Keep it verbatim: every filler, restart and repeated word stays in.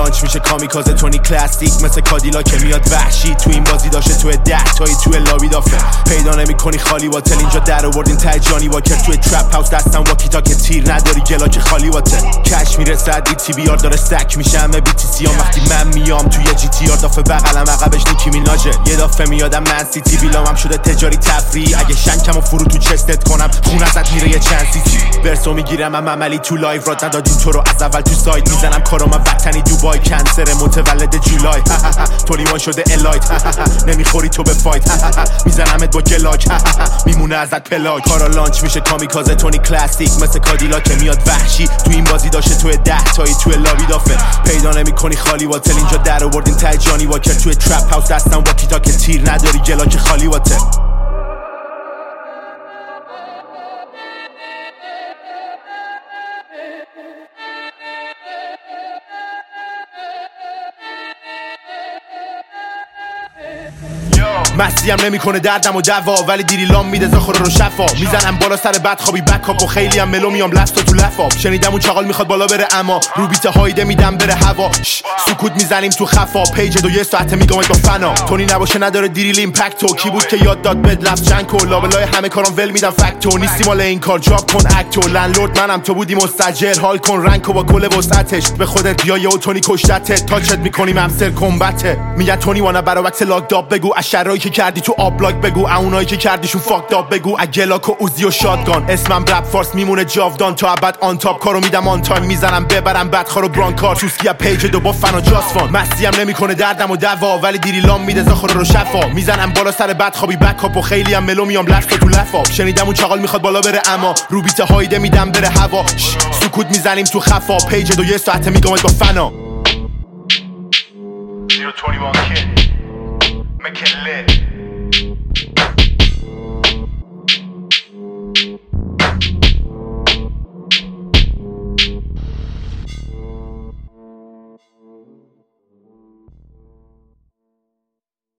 لانچ میشه کامیکازه تونی کلاسیک مثل کادیلا که میاد وحشی تو این بازی داشته تو ده تایی تو لابی دافه پیدا نمیکنی خالی واتل اینجا در آوردین ته جانی واکر توی ترپ هاوس دستم واکی تا که تیر نداری گلا که خالی واتل کش میرسه دی تی بی آر داره سک میشه همه بی تی سی ها وقتی من میام توی جی تی آر دافه بغلم عقبش نیکی میناژه یه دافه میادم من سیتی بیلامم شده تجاری تفریح اگه شنکمو فرو تو چستت کنم خون ازت میره یه چند سیتی برسو میگیرم هم عملی تو لایو رات ندادین تو رو از اول تو سایت میزنم کارم وطنی دوبای کنسر متولد جولای تو لیوان شده الایت نمیخوری تو به فایت میزنمت با گلاک میمونه ازت پلاک کارا لانچ میشه کامیکازه تونی کلاسیک مثل کادیلا که میاد وحشی تو این بازی داشته تو ده تایی تو لابی دافه پیدا نمیکنی خالی واتل اینجا در آوردین ته جانی واکر توی ترپ هاوس دستم واکی تا که تیر نداری گلا که خالی واتل مستیم نمیکنه دردم و دوا ولی دیری لام میده زاخور رو شفا میزنم بالا سر بدخوابی بکاپ و خیلی هم ملو میام لفت تو لفاب شنیدم اون چاقال میخواد بالا بره اما رو بیت هایده میدم بره هوا سکوت میزنیم تو خفا پیج دو یه ساعته میگم با فنا تونی نباشه نداره دیریل ایمپکتو کی بود که یاد داد بد لفت چنکو لابلای همه کارام ول میدم فکتو نیستی مال این کار جاب کن اکتو لندلورد منم تو بودی مستاجر حال کن رنکو با کل وسعتش به خودت بیا یه تونی کشتت تاچت میکنیم همسر کمبته میگه تونی وانا برا وقت لاک داب بگو اشرایی که کردی تو آبلاک بگو اونایی که کردیشون فاک داب بگو اگلاک و اوزی و شاتگان اسمم رپ فارس میمونه جاودان تا ابد آن تاپ کارو میدم آن تایم میزنم ببرم بدخوار و برانکار چوسکی پیج دو با فنا جاسفان مستیم نمیکنه دردم و دوا ولی دیری لام میده زاخور رو شفا میزنم بالا سر بدخوابی بکاپ و خیلی هم ملو میام لفت تو لفاب شنیدم اون چاقال میخواد بالا بره اما رو بیت هایده میدم بره هوا سکوت میزنیم تو خفا پیج دو یه ساعته میگم با فنا zero twenty-one kid, make it lit.